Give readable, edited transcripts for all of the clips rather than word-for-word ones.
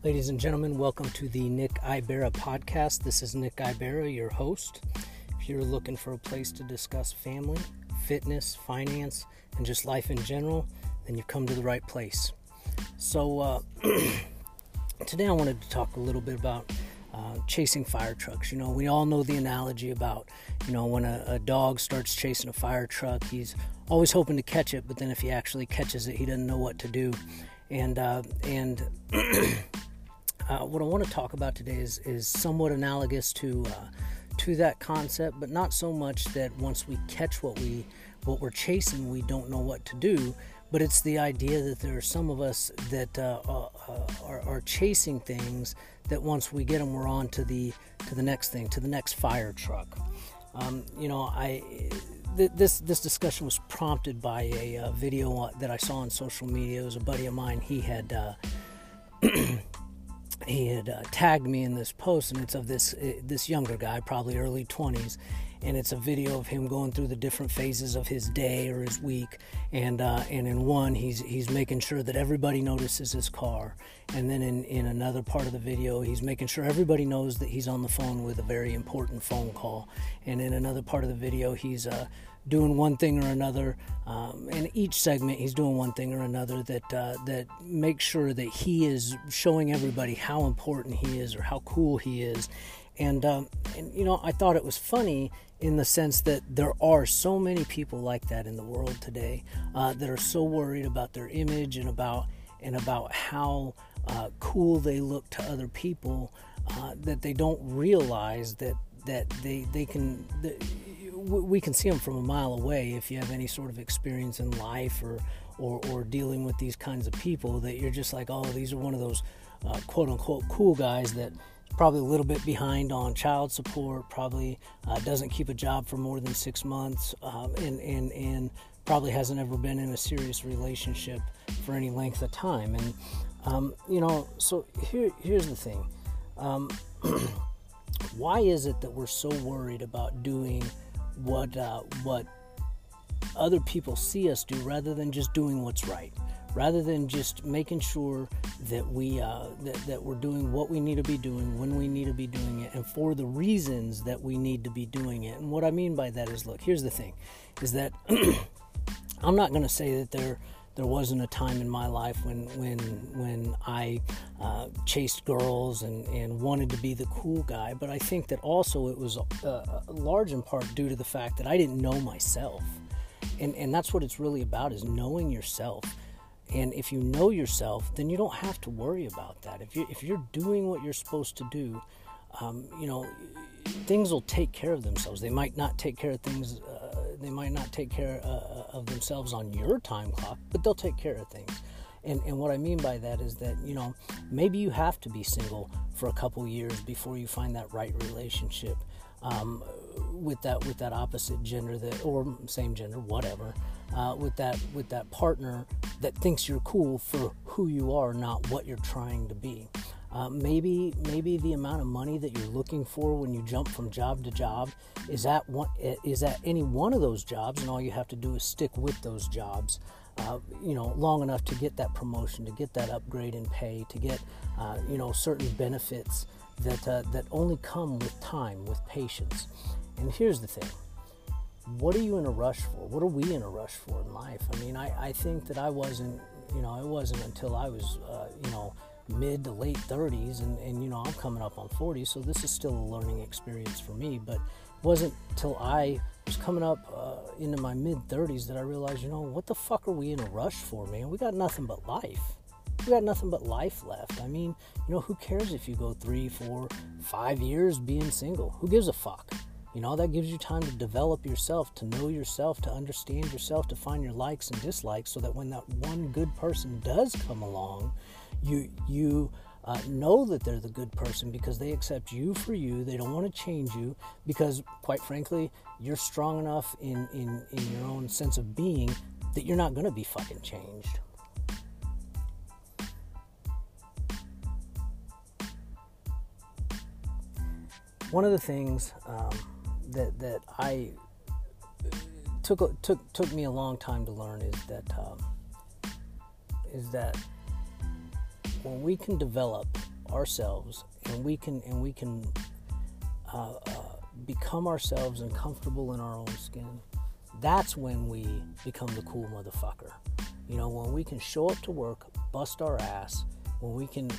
Ladies and gentlemen, welcome to the Nick Ibarra podcast. This is Nick Ibarra, your host. If you're looking for a place to discuss family, fitness, finance, and just life in general, then you've come to the right place. So today I wanted to talk a little bit about chasing fire trucks. You know, we all know the analogy about, when a dog starts chasing a fire truck, he's always hoping to catch it, but then if he actually catches it, he doesn't know what to do. And what I want to talk about today is somewhat analogous to that concept, but not so much that once we catch what we're chasing, we don't know what to do. But it's the idea that there are some of us that are chasing things that once we get them, we're on to the next thing, to the next fire truck. This discussion was prompted by a video that I saw on social media. It was a buddy of mine. He had tagged me in this post, and it's of this younger guy, probably early 20s, and it's a video of him going through the different phases of his day or his week, and in one he's making sure that everybody notices his car, and then in another part of the video he's making sure everybody knows that he's on the phone with a very important phone call, and in another part of the video he's doing one thing or another, and each segment he's doing one thing or another that makes sure that he is showing everybody how important he is or how cool he is. And I thought it was funny in the sense that there are so many people like that in the world today, that are so worried about their image and about how cool they look to other people, that they don't realize that they can. We can see them from a mile away if you have any sort of experience in life or dealing with these kinds of people, that you're just like, oh, these are one of those quote-unquote cool guys that probably a little bit behind on child support, probably doesn't keep a job for more than 6 months, and probably hasn't ever been in a serious relationship for any length of time. And, so here's the thing. Why is it that we're so worried about doing what other people see us do rather than just doing what's right, rather than just making sure that that we're doing what we need to be doing when we need to be doing it and for the reasons that we need to be doing it? And what I mean by that is, look, here's the thing, is that I'm not going to say that there wasn't a time in my life when I chased girls and wanted to be the cool guy, but I think that also it was large in part due to the fact that I didn't know myself, and that's what it's really about, is knowing yourself. And if you know yourself, then you don't have to worry about that. If you're doing what you're supposed to do, things will take care of themselves. They might not take care of things. They might not take care of themselves on your time clock, but they'll take care of things. And what I mean by that is that, maybe you have to be single for a couple years before you find that right relationship with that opposite gender, or same gender, whatever, with that partner that thinks you're cool for who you are, not what you're trying to be. Maybe the amount of money that you're looking for when you jump from job to job is at any one of those jobs, and all you have to do is stick with those jobs, long enough to get that promotion, to get that upgrade in pay, to get certain benefits that only come with time, with patience. And here's the thing: what are you in a rush for? What are we in a rush for in life? I mean, I think that I wasn't until I was mid to late 30s, and I'm coming up on 40, so this is still a learning experience for me. But it wasn't till I was coming up into my mid 30s that I realized, what the fuck are we in a rush for, man? We got nothing but life. We got nothing but life left. I mean, who cares if you go 3, 4, 5 years being single? Who gives a fuck? That gives you time to develop yourself, to know yourself, to understand yourself, to find your likes and dislikes, so that when that one good person does come along, you know that they're the good person because they accept you for you. They don't want to change you because, quite frankly, you're strong enough in your own sense of being that you're not going to be fucking changed. One of the things that I took me a long time to learn is that when we can develop ourselves and we can become ourselves and comfortable in our own skin, that's when we become the cool motherfucker. You know, when we can show up to work, bust our ass, when we can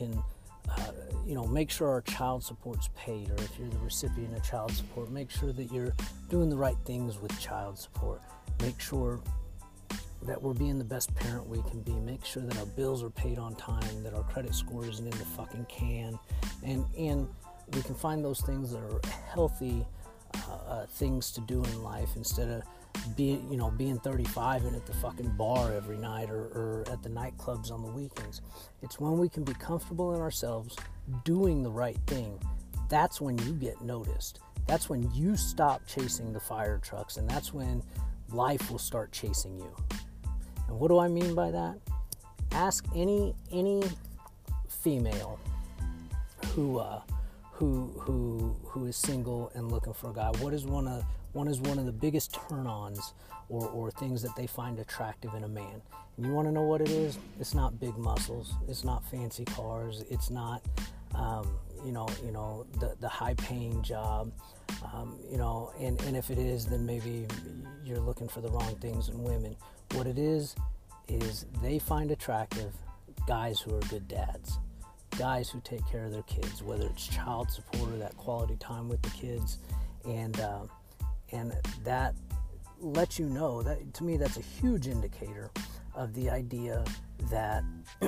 make sure our child support's paid, or if you're the recipient of child support, make sure that you're doing the right things with child support. Make sure that we're being the best parent we can be. Make sure that our bills are paid on time, that our credit score isn't in the fucking can, and we can find those things that are healthy things to do in life, instead of being 35 and at the fucking bar every night, or at the nightclubs on the weekends. It's when we can be comfortable in ourselves doing the right thing. That's when you get noticed. That's when you stop chasing the fire trucks, and that's when life will start chasing you. And what do I mean by that? Ask any female who is single and looking for a guy, what is one of the biggest turn-ons or things that they find attractive in a man. And you want to know what it is? It's not big muscles. It's not fancy cars. It's not the high-paying job. And if it is, then maybe you're looking for the wrong things in women. What it is they find attractive guys who are good dads. Guys who take care of their kids, whether it's child support or that quality time with the kids, and that lets you know that, to me, that's a huge indicator of the idea that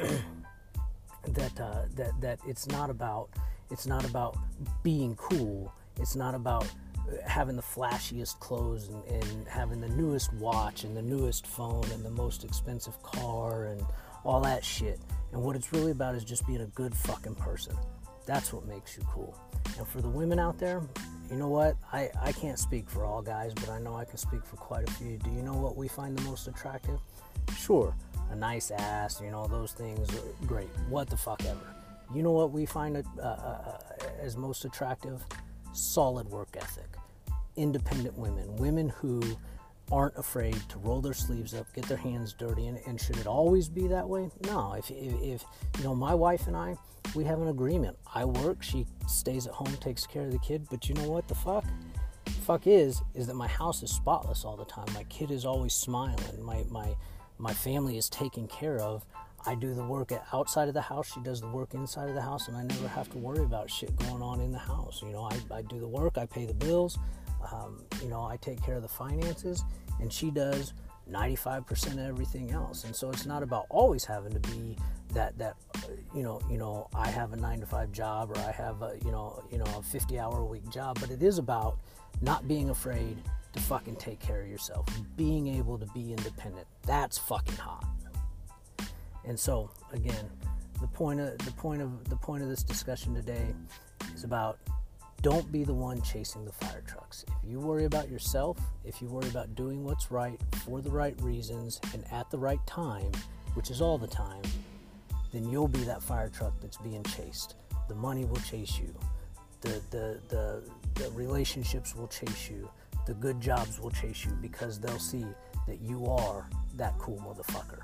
that it's not about being cool. It's not about having the flashiest clothes and having the newest watch and the newest phone and the most expensive car and all that shit. And what it's really about is just being a good fucking person. That's what makes you cool. And for the women out there, you know what? I can't speak for all guys, but I know I can speak for quite a few. Do you know what we find the most attractive? Sure, a nice ass, those things are great. What the fuck ever. You know what we find as most attractive? Solid work ethic. Independent women. Women who aren't afraid to roll their sleeves up, get their hands dirty, and should it always be that way? No. If my wife and I, we have an agreement. I work, she stays at home, takes care of the kid, but you know what the fuck? The fuck is that my house is spotless all the time. My kid is always smiling. My family is taken care of. I do the work outside of the house, she does the work inside of the house, and I never have to worry about shit going on in the house. I do the work, I pay the bills, I take care of the finances, and she does 95% of everything else. And so it's not about always having to be that I have a 9-to-5 job, or I have a 50-hour-a-week job, but it is about not being afraid to fucking take care of yourself, being able to be independent. That's fucking hot. And so, again, the point of this discussion today is about, don't be the one chasing the fire trucks. If you worry about yourself, if you worry about doing what's right for the right reasons and at the right time, which is all the time, then you'll be that fire truck that's being chased. The money will chase you. The relationships will chase you. The good jobs will chase you, because they'll see that you are that cool motherfucker.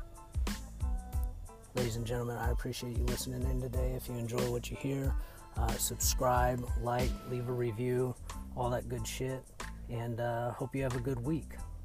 Ladies and gentlemen, I appreciate you listening in today. If you enjoy what you hear, subscribe, like, leave a review, all that good shit, and hope you have a good week.